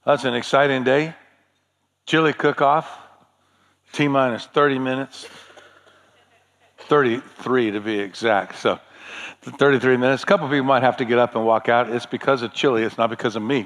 That's an exciting day. Chili cook-off, T-minus 30 minutes, 33 to be exact. So 33 minutes. A couple of people might have to get up and walk out. It's because of chili. It's not because of me.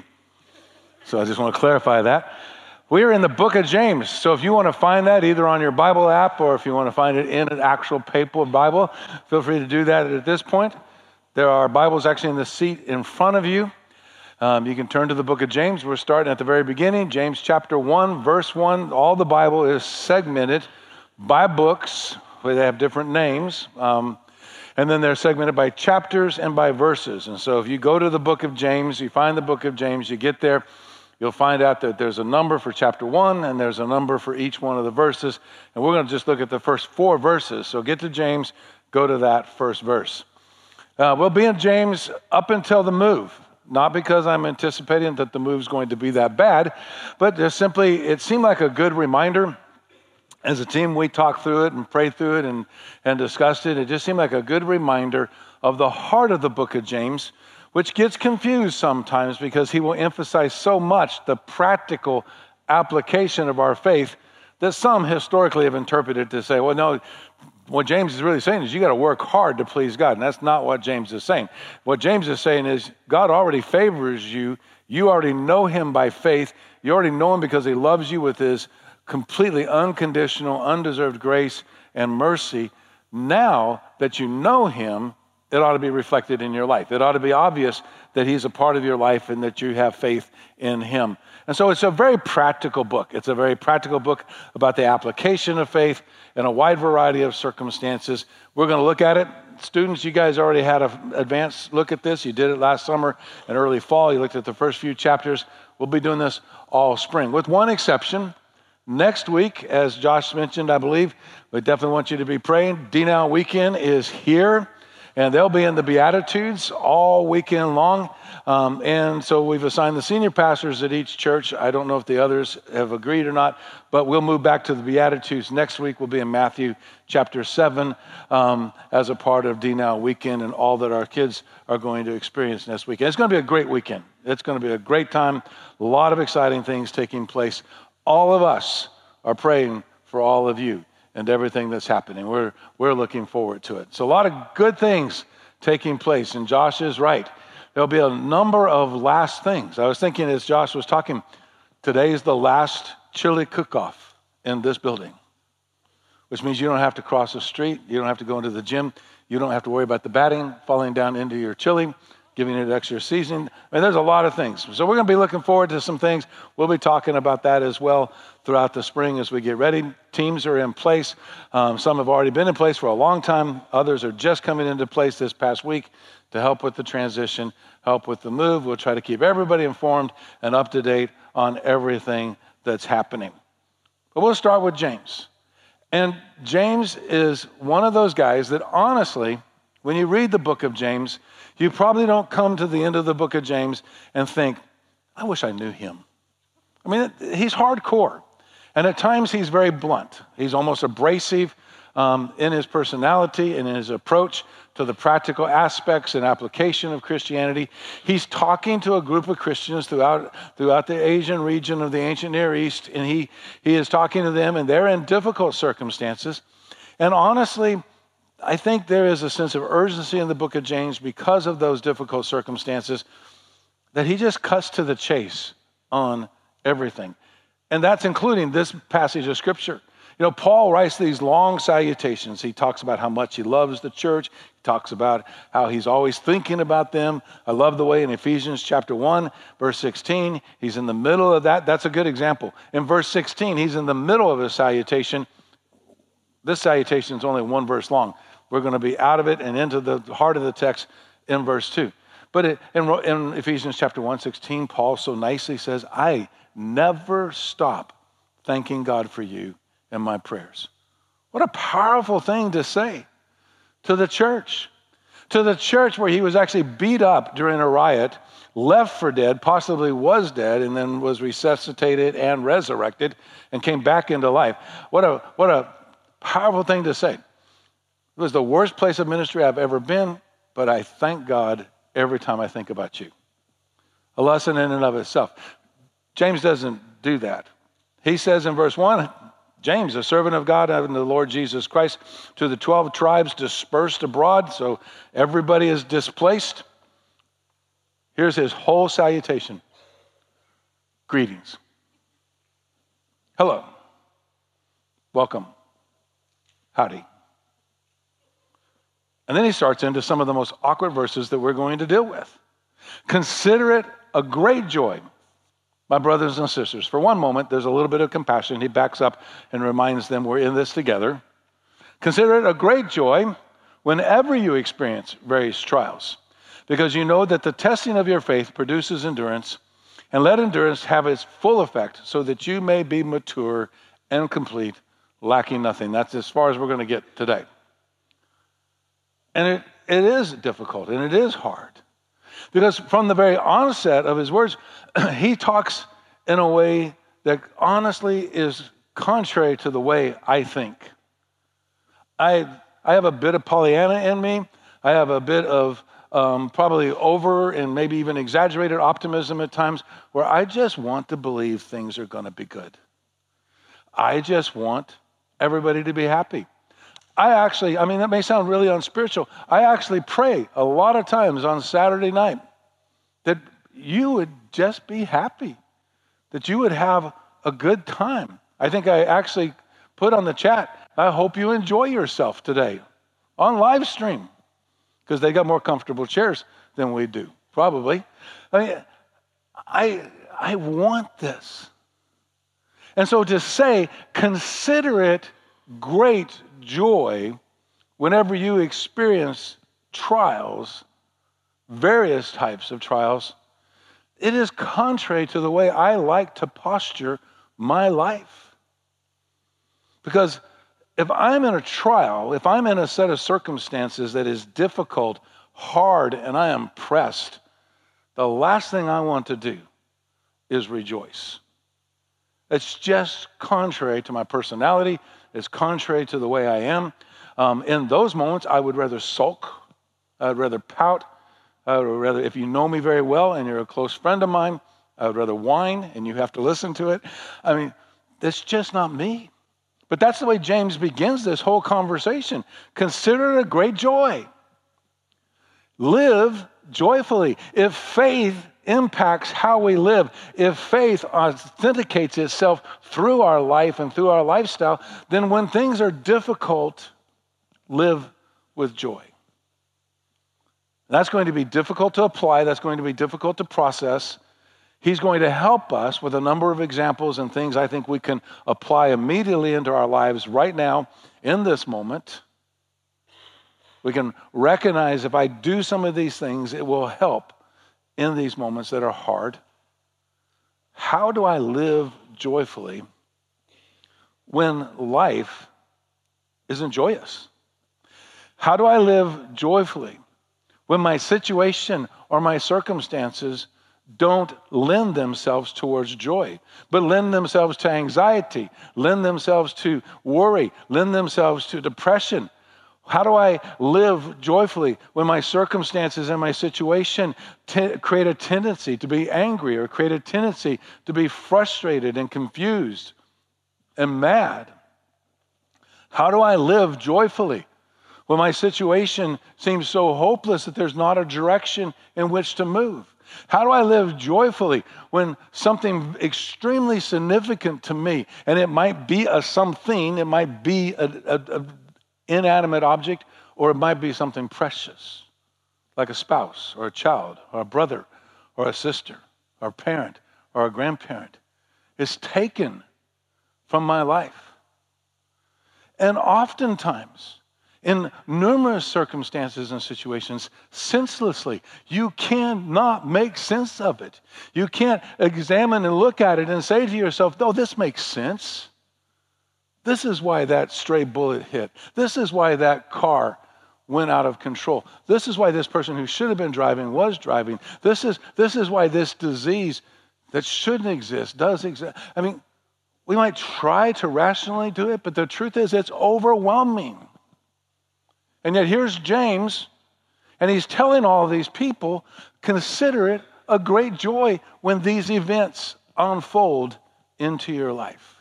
So I just want to clarify that. We're in the book of James. So if you want to find that either on your Bible app or if you want to find it in an actual paper Bible, feel free to do that at this point. There are Bibles actually in the seat in front of you. You can turn to the book of James. We're starting at the very beginning. James chapter 1, verse 1. All the Bible is segmented by books, where they have different names. And then they're segmented by chapters and by verses. And so if you go to the book of James, you find the book of James, you get there, you'll find out that there's a number for chapter 1 and there's a number for each one of the verses. And we're going to just look at the first 4 verses. So get to James, go to that first verse. We'll be in James up until the move. Not because I'm anticipating that the move's going to be that bad, but just simply it seemed like a good reminder. As a team, we talked through it and prayed through it and discussed it. It just seemed like a good reminder of the heart of the book of James, which gets confused sometimes because he will emphasize so much the practical application of our faith that some historically have interpreted to say, well, no, what James is really saying is you got to work hard to please God. And that's not what James is saying. What James is saying is God already favors you. You already know him by faith. You already know him because he loves you with his completely unconditional, undeserved grace and mercy. Now that you know him, it ought to be reflected in your life. It ought to be obvious that he's a part of your life and that you have faith in him. And so it's a very practical book. It's a very practical book about the application of faith in a wide variety of circumstances. We're going to look at it. Students, you guys already had an advanced look at this. You did it last summer and early fall. You looked at the first few chapters. We'll be doing this all spring, with one exception. Next week, as Josh mentioned, I believe, we definitely want you to be praying. D-Now Weekend is here. And they'll be in the Beatitudes all weekend long. And so we've assigned the senior pastors at each church. I don't know if the others have agreed or not, but we'll move back to the Beatitudes. Next week we'll be in Matthew chapter 7 as a part of D-Now Weekend and all that our kids are going to experience next weekend. It's going to be a great weekend. It's going to be a great time. A lot of exciting things taking place. All of us are praying for all of you and everything that's happening. We're looking forward to it. So a lot of good things taking place, and Josh is right. There'll be a number of last things. I was thinking as Josh was talking, today is the last chili cook-off in this building, which means you don't have to cross the street, you don't have to go into the gym, you don't have to worry about the batting falling down into your chili, giving it extra seasoning. I mean, there's a lot of things. So we're going to be looking forward to some things. We'll be talking about that as well throughout the spring as we get ready. Teams are in place. Some have already been in place for a long time. Others are just coming into place this past week to help with the transition, help with the move. We'll try to keep everybody informed and up to date on everything that's happening. But we'll start with James. And James is one of those guys that honestly, when you read the book of James, you probably don't come to the end of the book of James and think, I wish I knew him. I mean, he's hardcore. And at times he's very blunt. He's almost abrasive in his personality and in his approach to the practical aspects and application of Christianity. He's talking to a group of Christians throughout the Asian region of the ancient Near East, and he is talking to them, and they're in difficult circumstances. And honestly, I think there is a sense of urgency in the book of James because of those difficult circumstances that he just cuts to the chase on everything. And that's including this passage of Scripture. You know, Paul writes these long salutations. He talks about how much he loves the church. He talks about how he's always thinking about them. I love the way in Ephesians chapter 1, verse 16, he's in the middle of that. That's a good example. In verse 16, he's in the middle of a salutation. This salutation is only one verse long. We're going to be out of it and into the heart of the text in verse 2. But in Ephesians chapter 1:16, Paul so nicely says, I never stop thanking God for you in my prayers. What a powerful thing to say to the church. To the church where he was actually beat up during a riot, left for dead, possibly was dead, and then was resuscitated and resurrected and came back into life. What a powerful thing to say. It was the worst place of ministry I've ever been, but I thank God every time I think about you. A lesson in and of itself. James doesn't do that. He says in verse 1, James, a servant of God and the Lord Jesus Christ, to the 12 tribes dispersed abroad, so everybody is displaced. Here's his whole salutation. Greetings. Hello. Welcome. Howdy. And then he starts into some of the most awkward verses that we're going to deal with. Consider it a great joy, my brothers and sisters. For one moment, there's a little bit of compassion. He backs up and reminds them we're in this together. Consider it a great joy whenever you experience various trials, because you know that the testing of your faith produces endurance, and let endurance have its full effect so that you may be mature and complete, lacking nothing. That's as far as we're going to get today. And it is difficult and it is hard. Because from the very onset of his words, he talks in a way that honestly is contrary to the way I think. I have a bit of Pollyanna in me. I have a bit of probably over and maybe even exaggerated optimism at times, where I just want to believe things are going to be good. I just want everybody to be happy. That may sound really unspiritual. I actually pray a lot of times on Saturday night that you would just be happy, that you would have a good time. I think I actually put on the chat, I hope you enjoy yourself today on live stream, because they got more comfortable chairs than we do, probably. I want this. And so to say, consider it great joy whenever you experience trials, various types of trials, it is contrary to the way I like to posture my life. Because if I'm in a trial, if I'm in a set of circumstances that is difficult, hard, and I am pressed, the last thing I want to do is rejoice. It's just contrary to my personality. It's contrary to the way I am. In those moments, I would rather sulk. I would rather pout. I would rather, if you know me very well and you're a close friend of mine, I would rather whine and you have to listen to it. That's just not me. But that's the way James begins this whole conversation. Consider it a great joy. Live joyfully. If faith impacts how we live, if faith authenticates itself through our life and through our lifestyle, then when things are difficult, live with joy. That's going to be difficult to apply. That's going to be difficult to process. He's going to help us with a number of examples and things I think we can apply immediately into our lives right now in this moment. We can recognize if I do some of these things, it will help in these moments that are hard. How do I live joyfully when life isn't joyous? How do I live joyfully when my situation or my circumstances don't lend themselves towards joy, but lend themselves to anxiety, lend themselves to worry, lend themselves to depression? How do I live joyfully when my circumstances and my situation create a tendency to be angry or create a tendency to be frustrated and confused and mad? How do I live joyfully when my situation seems so hopeless that there's not a direction in which to move? How do I live joyfully when something extremely significant to me, and it might be a something, it might be a inanimate object, or it might be something precious, like a spouse or a child or a brother or a sister or a parent or a grandparent, is taken from my life. And oftentimes, in numerous circumstances and situations, senselessly, you cannot make sense of it. You can't examine and look at it and say to yourself, "Oh, this makes sense. This is why that stray bullet hit. This is why that car went out of control. This is why this person who should have been driving was driving. This is why this disease that shouldn't exist does exist." We might try to rationally do it, but the truth is it's overwhelming. And yet here's James, and he's telling all these people, consider it a great joy when these events unfold into your life.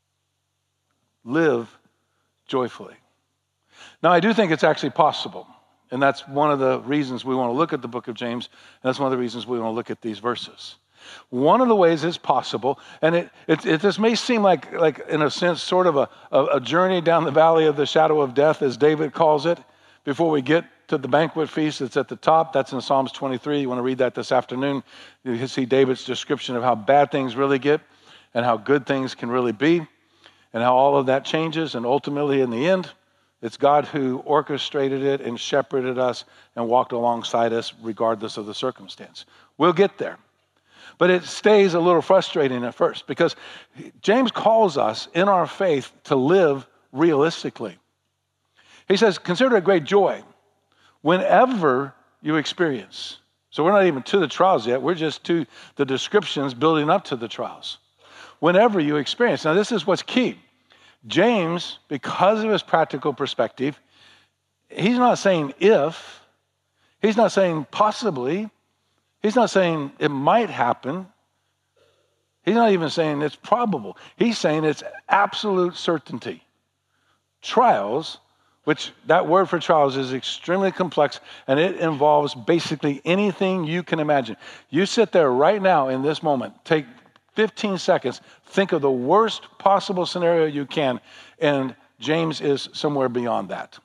Live joyfully. Now, I do think it's actually possible. And that's one of the reasons we want to look at the book of James. And that's one of the reasons we want to look at these verses. One of the ways it's possible, and this may seem like in a sense, sort of a journey down the valley of the shadow of death, as David calls it, before we get to the banquet feast that's at the top. That's in Psalms 23. You want to read that this afternoon. You can see David's description of how bad things really get and how good things can really be and how all of that changes. And ultimately, in the end, it's God who orchestrated it and shepherded us and walked alongside us regardless of the circumstance. We'll get there. But it stays a little frustrating at first because James calls us in our faith to live realistically. He says, consider it great joy whenever you experience. So we're not even to the trials yet. We're just to the descriptions building up to the trials. Whenever you experience. Now, this is what's key. James, because of his practical perspective, he's not saying if, he's not saying possibly, he's not saying it might happen. He's not even saying it's probable. He's saying it's absolute certainty. Trials, which that word for trials is extremely complex, and it involves basically anything you can imagine. You sit there right now in this moment, take 15 seconds, think of the worst possible scenario you can, and James is somewhere beyond that.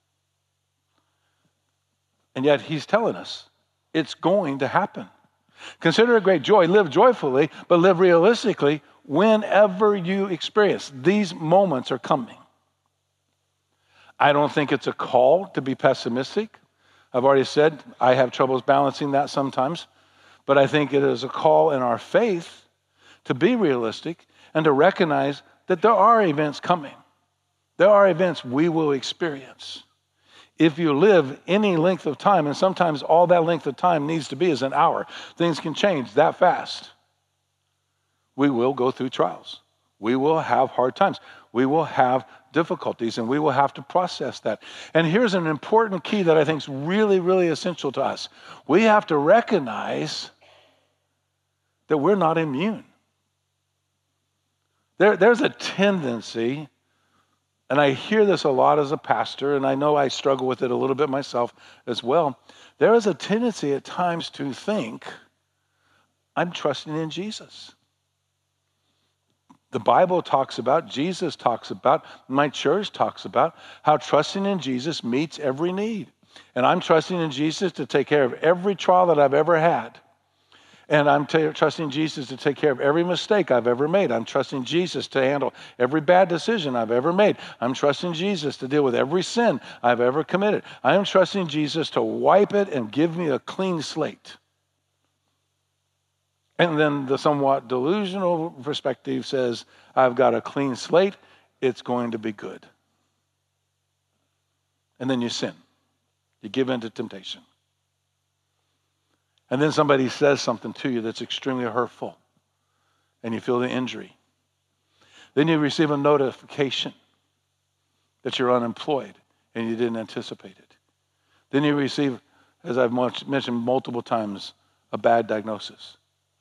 And yet he's telling us it's going to happen. Consider it great joy, live joyfully, but live realistically whenever you experience. These moments are coming. I don't think it's a call to be pessimistic. I've already said I have troubles balancing that sometimes, but I think it is a call in our faith to be realistic and to recognize that there are events coming. There are events we will experience. If you live any length of time, and sometimes all that length of time needs to be is an hour, things can change that fast. We will go through trials. We will have hard times. We will have difficulties, and we will have to process that. And here's an important key that I think is really, really essential to us. We have to recognize that we're not immune. There's a tendency, and I hear this a lot as a pastor, and I know I struggle with it a little bit myself as well. There is a tendency at times to think, I'm trusting in Jesus. The Bible talks about, Jesus talks about, my church talks about how trusting in Jesus meets every need. And I'm trusting in Jesus to take care of every trial that I've ever had. And I'm trusting Jesus to take care of every mistake I've ever made. I'm trusting Jesus to handle every bad decision I've ever made. I'm trusting Jesus to deal with every sin I've ever committed. I am trusting Jesus to wipe it and give me a clean slate. And then the somewhat delusional perspective says, I've got a clean slate, it's going to be good. And then you sin. You give in to temptation. And then somebody says something to you that's extremely hurtful, and you feel the injury. Then you receive a notification that you're unemployed, and you didn't anticipate it. Then you receive, as I've mentioned multiple times, a bad diagnosis.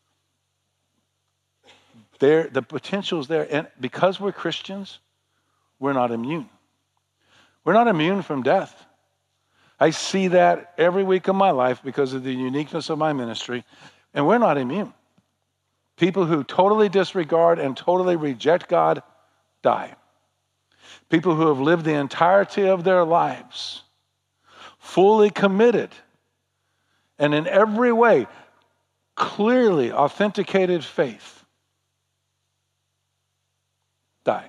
The potential is there, and because we're Christians, we're not immune. We're not immune from death. I see that every week of my life because of the uniqueness of my ministry, and we're not immune. People who totally disregard and totally reject God die. People who have lived the entirety of their lives fully committed and in every way clearly authenticated faith die.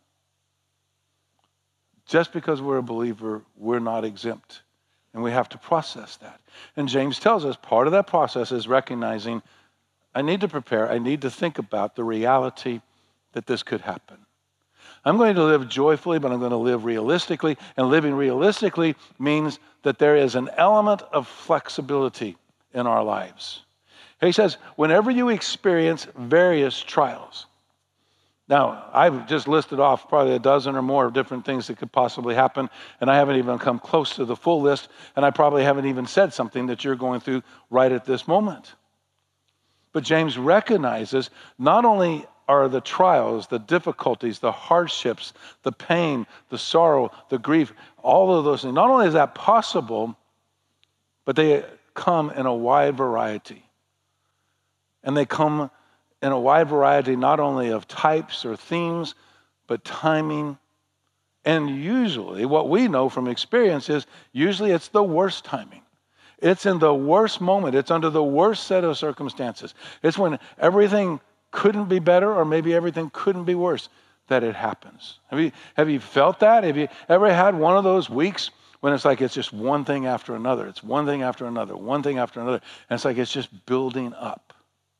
Just because we're a believer, we're not exempt. And we have to process that. And James tells us part of that process is recognizing, I need to prepare, I need to think about the reality that this could happen. I'm going to live joyfully, but I'm going to live realistically. And living realistically means that there is an element of flexibility in our lives. He says, whenever you experience various trials. Now, I've just listed off probably a dozen or more different things that could possibly happen, and I haven't even come close to the full list, and I probably haven't even said something that you're going through right at this moment. But James recognizes not only are the trials, the difficulties, the hardships, the pain, the sorrow, the grief, all of those things, not only is that possible, but they come in a wide variety. And they come in a wide variety not only of types or themes, but timing. And usually, what we know from experience is usually it's the worst timing. It's in the worst moment. It's under the worst set of circumstances. It's when everything couldn't be better or maybe everything couldn't be worse that it happens. Have you felt that? Have you ever had one of those weeks when it's like it's just one thing after another? It's one thing after another, one thing after another. And it's like it's just building up.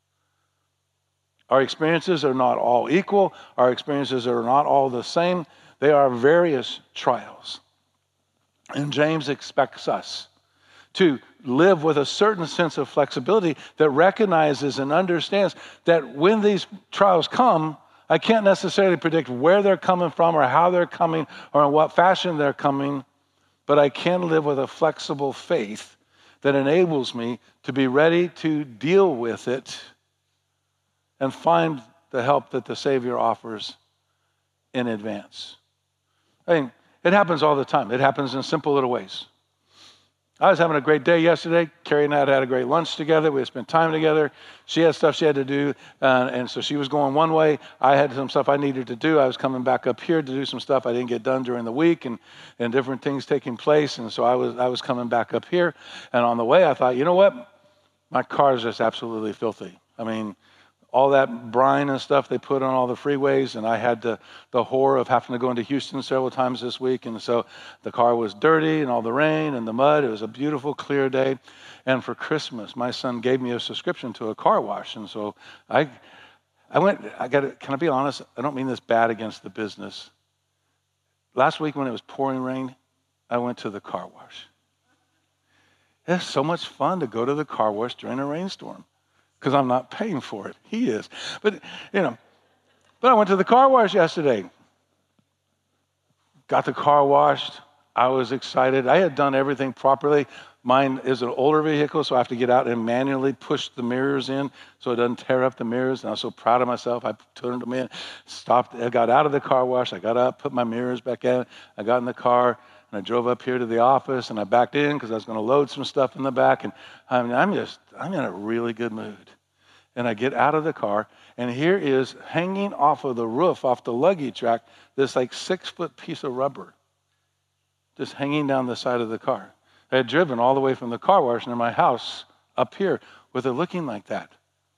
Our experiences are not all equal. Our experiences are not all the same. They are various trials. And James expects us to live with a certain sense of flexibility that recognizes and understands that when these trials come, I can't necessarily predict where they're coming from or how they're coming or in what fashion they're coming, but I can live with a flexible faith that enables me to be ready to deal with it and find the help that the Savior offers in advance. I mean, it happens all the time. It happens in simple little ways. I was having a great day yesterday. Carrie and I had a great lunch together. We had spent time together. She had stuff she had to do, and so she was going one way. I had some stuff I needed to do. I was coming back up here to do some stuff I didn't get done during the week, and different things taking place. And so I was coming back up here. And on the way, I thought, you know what? My car is just absolutely filthy. I mean, all that brine and stuff they put on all the freeways, and I had the horror of having to go into Houston several times this week, and so the car was dirty and all the rain and the mud. It was a beautiful, clear day, and for Christmas, my son gave me a subscription to a car wash, and so I went. Can I be honest? I don't mean this bad against the business. Last week when it was pouring rain, I went to the car wash. It's so much fun to go to the car wash during a rainstorm, because I'm not paying for it. He is. But I went to the car wash yesterday. Got the car washed. I was excited. I had done everything properly. Mine is an older vehicle, so I have to get out and manually push the mirrors in so it doesn't tear up the mirrors. And I was so proud of myself. I turned them in, stopped. I got out of the car wash. I got up, put my mirrors back in. I got in the car, and I drove up here to the office, and I backed in because I was going to load some stuff in the back. And I'm in a really good mood. And I get out of the car, and here is hanging off of the roof, off the luggage rack, this like 6-foot piece of rubber just hanging down the side of the car. I had driven all the way from the car wash near my house up here with it looking like that.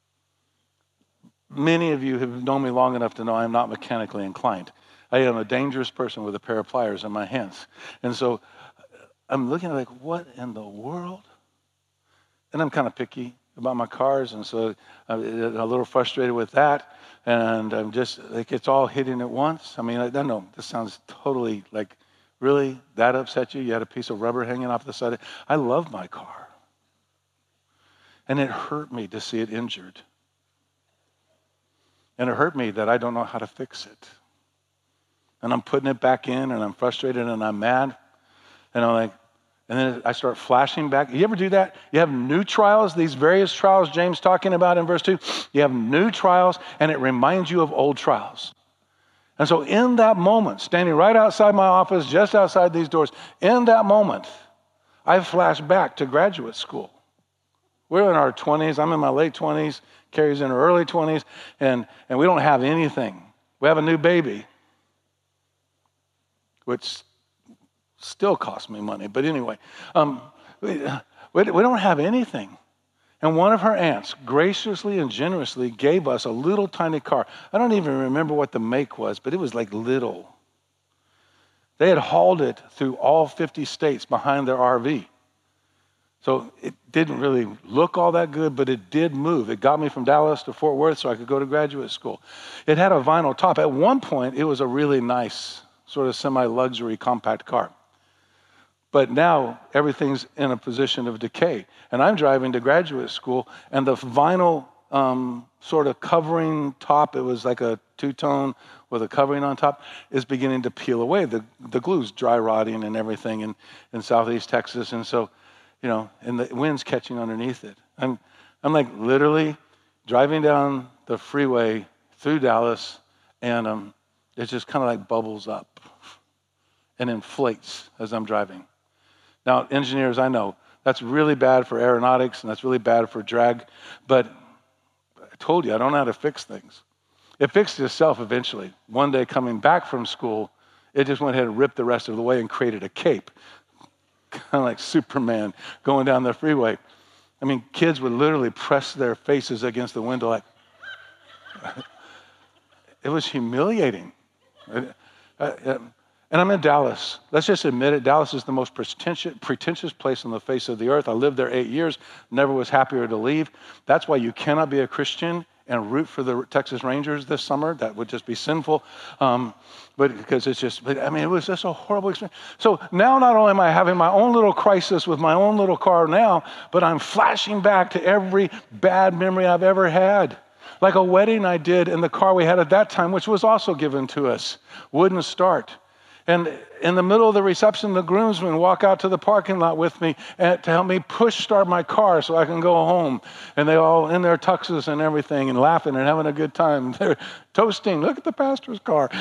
Many of you have known me long enough to know I'm not mechanically inclined. I am a dangerous person with a pair of pliers in my hands. And so I'm looking like, what in the world? And I'm kind of picky about my cars, and so I'm a little frustrated with that. And I'm just like, it's all hitting at once. I mean, I don't know. This sounds totally like, really? That upset you? You had a piece of rubber hanging off the side? I love my car. And it hurt me to see it injured. And it hurt me that I don't know how to fix it. And I'm putting it back in, and I'm frustrated, and I'm mad. And I'm like, and then I start flashing back. You ever do that? You have new trials, these various trials James talking about in verse 2. You have new trials, and it reminds you of old trials. And so in that moment, standing right outside my office, just outside these doors, in that moment, I flash back to graduate school. We're in our 20s. I'm in my late 20s. Carrie's in her early 20s. And we don't have anything. We have a new baby, which still costs me money. But anyway, we don't have anything. And one of her aunts graciously and generously gave us a little tiny car. I don't even remember what the make was, but it was like little. They had hauled it through all 50 states behind their RV. So it didn't really look all that good, but it did move. It got me from Dallas to Fort Worth so I could go to graduate school. It had a vinyl top. At one point, it was a really nice, sort of semi-luxury compact car. But now everything's in a position of decay. And I'm driving to graduate school, and the vinyl sort of covering top, it was like a two-tone with a covering on top, is beginning to peel away. The glue's dry rotting and everything in southeast Texas. And so, and the wind's catching underneath it. I'm like, literally, driving down the freeway through Dallas, and it just kind of like bubbles up and inflates as I'm driving. Now, engineers, I know that's really bad for aeronautics and that's really bad for drag, but I told you I don't know how to fix things. It fixed itself eventually. One day coming back from school, it just went ahead and ripped the rest of the way and created a cape, kind of like Superman going down the freeway. I mean, kids would literally press their faces against the window like, it was humiliating. And I'm in Dallas. Let's just admit it. Dallas is the most pretentious place on the face of the earth. I lived there 8 years, never was happier to leave. That's why you cannot be a Christian and root for the Texas Rangers this summer. That would just be sinful. But because it's just, it was just a horrible experience. So now not only am I having my own little crisis with my own little car now, but I'm flashing back to every bad memory I've ever had. Like a wedding I did in the car we had at that time, which was also given to us. Wouldn't start. And in the middle of the reception, the groomsmen walk out to the parking lot with me to help me push start my car so I can go home. And they all in their tuxes and everything and laughing and having a good time. They're toasting. Look at the pastor's car.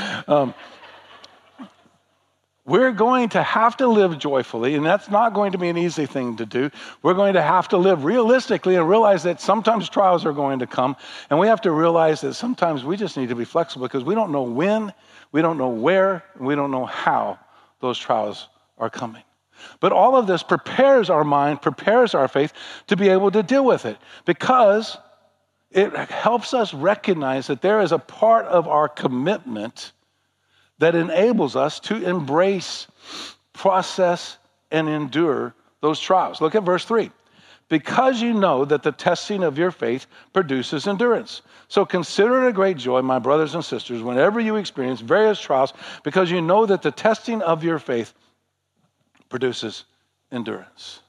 We're going to have to live joyfully, and that's not going to be an easy thing to do. We're going to have to live realistically and realize that sometimes trials are going to come, and we have to realize that sometimes we just need to be flexible because we don't know when, we don't know where, and we don't know how those trials are coming. But all of this prepares our mind, prepares our faith to be able to deal with it because it helps us recognize that there is a part of our commitment that enables us to embrace, process, and endure those trials. Look at verse 3. Because you know that the testing of your faith produces endurance. So consider it a great joy, my brothers and sisters, whenever you experience various trials, because you know that the testing of your faith produces endurance.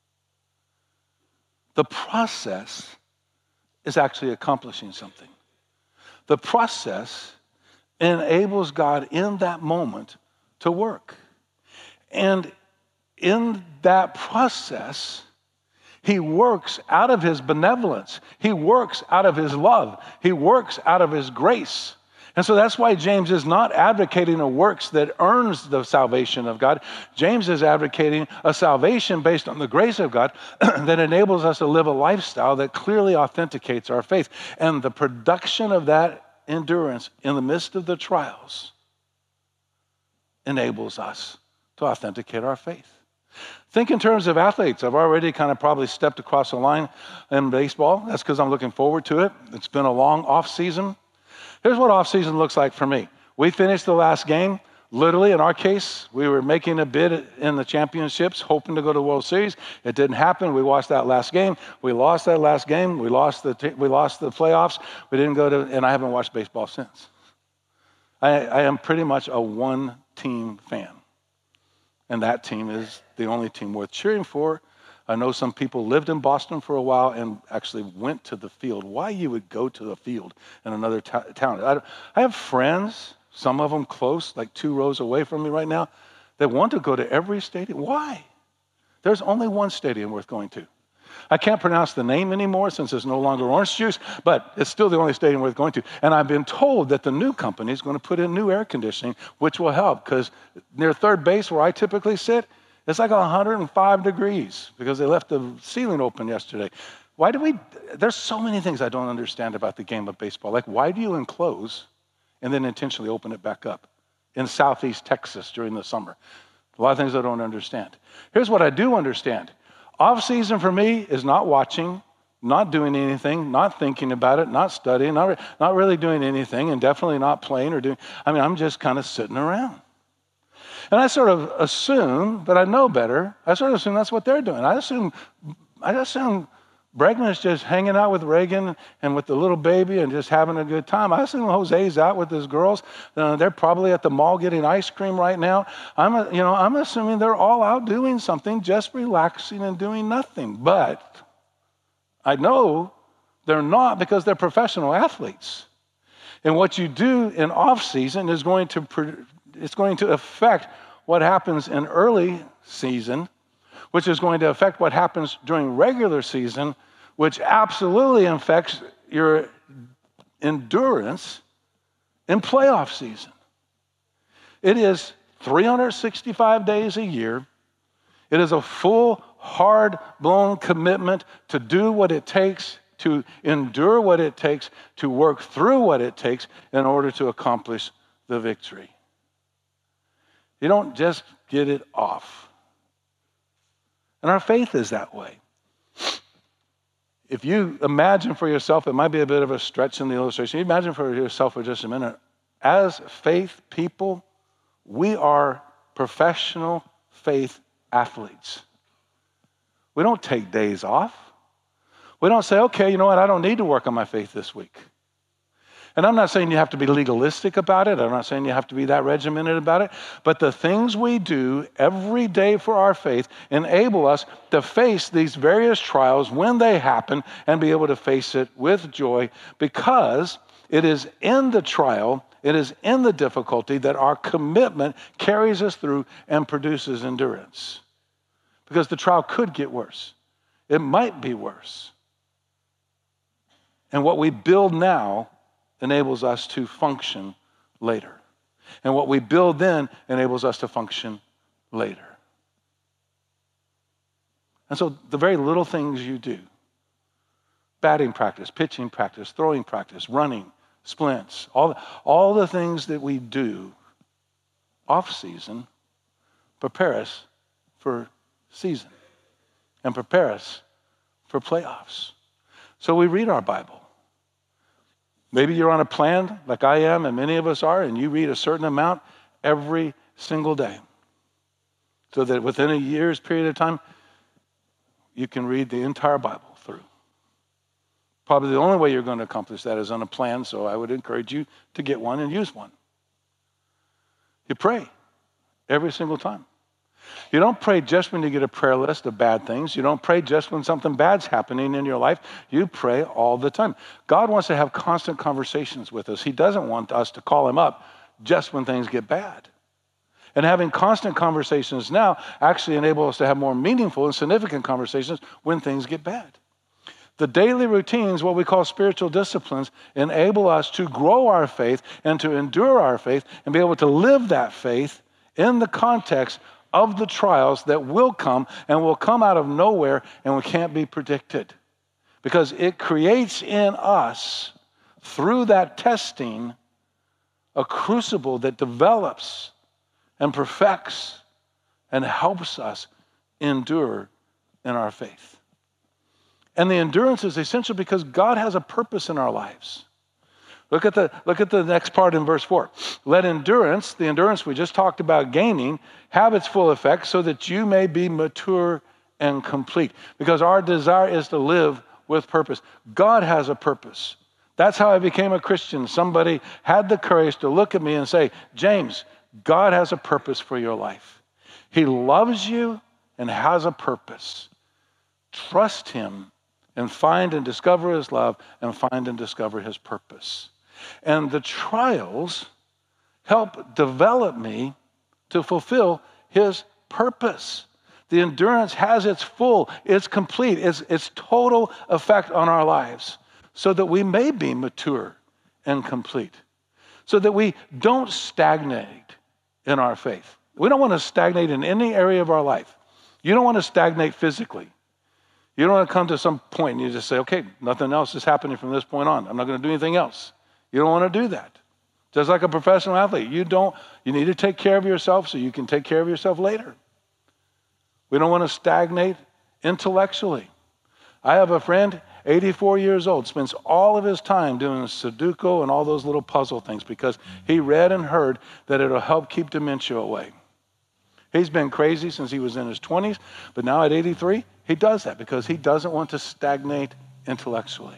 The process is actually accomplishing something. The process enables God in that moment to work. And in that process, he works out of his benevolence. He works out of his love. He works out of his grace. And so that's why James is not advocating a works that earns the salvation of God. James is advocating a salvation based on the grace of God that enables us to live a lifestyle that clearly authenticates our faith. And the production of that endurance in the midst of the trials enables us to authenticate our faith. Think in terms of athletes. I've already kind of probably stepped across the line in baseball. That's because I'm looking forward to it. It's been a long off season. Here's what off season looks like for me. We finished the last game. Literally, in our case, we were making a bid in the championships, hoping to go to the World Series. It didn't happen. We watched that last game. We lost that last game. We lost the playoffs. We didn't go to, and I haven't watched baseball since. I am pretty much a one-team fan, and that team is the only team worth cheering for. I know some people lived in Boston for a while and actually went to the field. Why you would go to the field in another town? I have friends. Some of them close, like 2 rows away from me right now, that want to go to every stadium. Why? There's only one stadium worth going to. I can't pronounce the name anymore since it's no longer orange juice, but it's still the only stadium worth going to. And I've been told that the new company is going to put in new air conditioning, which will help because near third base where I typically sit, it's like 105 degrees because they left the ceiling open yesterday. There's so many things I don't understand about the game of baseball. Like, why do you enclose and then intentionally open it back up in Southeast Texas during the summer? A lot of things I don't understand. Here's what I do understand. Off season for me is not watching, not doing anything, not thinking about it, not studying, not really doing anything, and definitely not playing or doing. I'm just kind of sitting around. And I sort of assume that I know better. I sort of assume that's what they're doing. I assume Bregman is just hanging out with Reagan and with the little baby and just having a good time. I assume Jose's out with his girls. They're probably at the mall getting ice cream right now. I'm assuming they're all out doing something, just relaxing and doing nothing. But I know they're not because they're professional athletes. And what you do in off season is going to affect what happens in early season, which is going to affect what happens during regular season, which absolutely affects your endurance in playoff season. It is 365 days a year. It is a full, hard-blown commitment to do what it takes, to endure what it takes, to work through what it takes in order to accomplish the victory. You don't just get it off. And our faith is that way. If you imagine for yourself, it might be a bit of a stretch in the illustration. You imagine for yourself for just a minute, as faith people, we are professional faith athletes. We don't take days off. We don't say, okay, you know what, I don't need to work on my faith this week. And I'm not saying you have to be legalistic about it. I'm not saying you have to be that regimented about it. But the things we do every day for our faith enable us to face these various trials when they happen and be able to face it with joy, because it is in the trial, it is in the difficulty that our commitment carries us through and produces endurance. Because the trial could get worse. It might be worse. And what we build now enables us to function later. And what we build then enables us to function later. And so the very little things you do, batting practice, pitching practice, throwing practice, running, splints, all the things that we do off season prepare us for season and prepare us for playoffs. So we read our Bible. Maybe you're on a plan like I am and many of us are, and you read a certain amount every single day. So that within a year's period of time, you can read the entire Bible through. Probably the only way you're going to accomplish that is on a plan, so I would encourage you to get one and use one. You pray every single time. You don't pray just when you get a prayer list of bad things. You don't pray just when something bad's happening in your life. You pray all the time. God wants to have constant conversations with us. He doesn't want us to call him up just when things get bad. And having constant conversations now actually enable us to have more meaningful and significant conversations when things get bad. The daily routines, what we call spiritual disciplines, enable us to grow our faith and to endure our faith and be able to live that faith in the context of the trials that will come and will come out of nowhere and we can't be predicted. Because it creates in us, through that testing, a crucible that develops and perfects and helps us endure in our faith. And the endurance is essential because God has a purpose in our lives. Look at the next part in verse 4. Let endurance, the endurance we just talked about gaining, have its full effect so that you may be mature and complete. Because our desire is to live with purpose. God has a purpose. That's how I became a Christian. Somebody had the courage to look at me and say, James, God has a purpose for your life. He loves you and has a purpose. Trust him and find and discover his love and find and discover his purpose. And the trials help develop me to fulfill his purpose. The endurance has its full, its complete, its total effect on our lives so that we may be mature and complete, so that we don't stagnate in our faith. We don't want to stagnate in any area of our life. You don't want to stagnate physically. You don't want to come to some point and you just say, okay, nothing else is happening from this point on. I'm not going to do anything else. You don't want to do that. Just like a professional athlete, you need to take care of yourself so you can take care of yourself later. We don't want to stagnate intellectually. I have a friend, 84 years old, spends all of his time doing Sudoku and all those little puzzle things because he read and heard that it'll help keep dementia away. He's been crazy since he was in his 20s, but now at 83, he does that because he doesn't want to stagnate intellectually.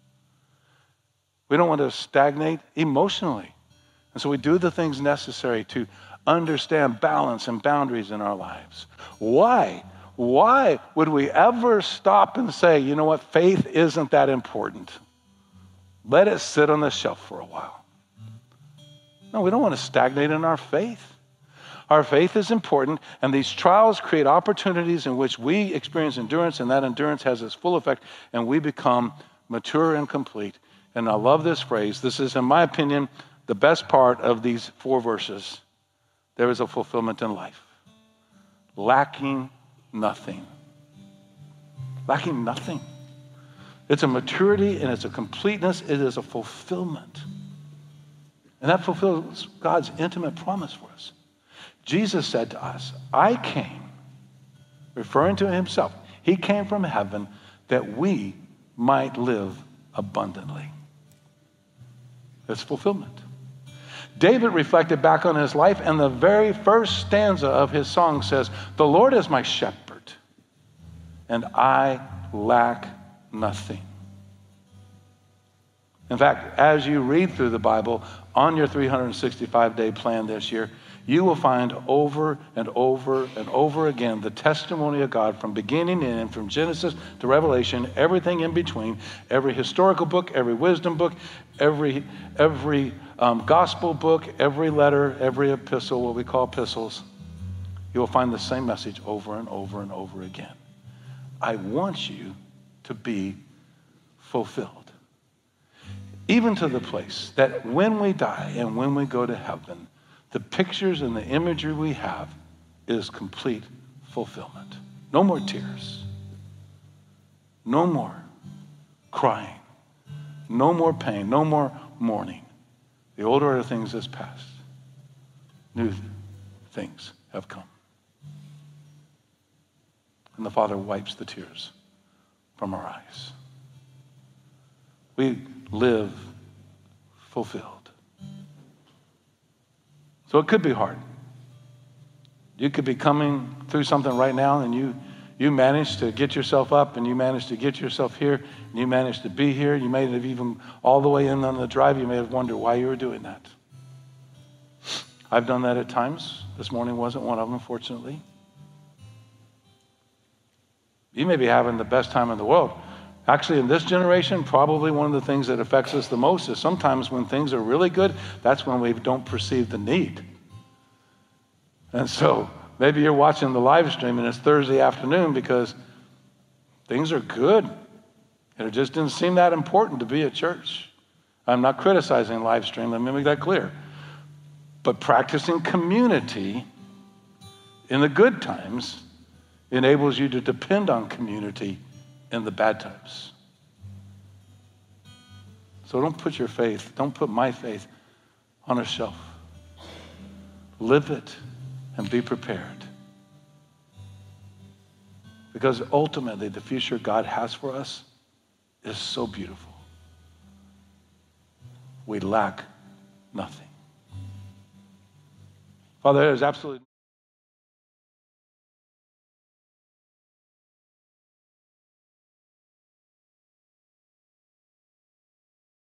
We don't want to stagnate emotionally. And so we do the things necessary to understand balance and boundaries in our lives. Why? Why would we ever stop and say, you know what, faith isn't that important? Let it sit on the shelf for a while. No, we don't want to stagnate in our faith. Our faith is important, and these trials create opportunities in which we experience endurance, and that endurance has its full effect, and we become mature and complete. And I love this phrase. This is, in my opinion, the best part of these 4 verses. There is a fulfillment in life. Lacking nothing. Lacking nothing. It's a maturity and it's a completeness. It is a fulfillment. And that fulfills God's intimate promise for us. Jesus said to us, I came, referring to himself, he came from heaven that we might live abundantly. It's fulfillment. David reflected back on his life, and the very first stanza of his song says, the Lord is my shepherd, and I lack nothing. In fact, as you read through the Bible on your 365-day plan this year, you will find over and over and over again the testimony of God from beginning and end, from Genesis to Revelation, everything in between, every historical book, every wisdom book, every gospel book, every letter, every epistle, what we call epistles. You will find the same message over and over and over again. I want you to be fulfilled. Even to the place that when we die and when we go to heaven, the pictures and the imagery we have is complete fulfillment. No more tears. No more crying. No more pain. No more mourning. The old order of things has passed. New things have come. And the Father wipes the tears from our eyes. We live fulfilled. So it could be hard. You could be coming through something right now and you managed to get yourself up and you managed to get yourself here and you managed to be here. You may have even all the way in on the drive, you may have wondered why you were doing that. I've done that at times. This morning wasn't one of them, fortunately. You may be having the best time in the world. Actually, in this generation, probably one of the things that affects us the most is sometimes when things are really good, that's when we don't perceive the need. And so maybe you're watching the live stream and it's Thursday afternoon because things are good. And it just didn't seem that important to be at church. I'm not criticizing live stream, let me make that clear. But practicing community in the good times enables you to depend on community in the bad times. So don't put your faith, don't put my faith on a shelf. Live it and be prepared. Because ultimately, the future God has for us is so beautiful. We lack nothing. Father, there is absolutely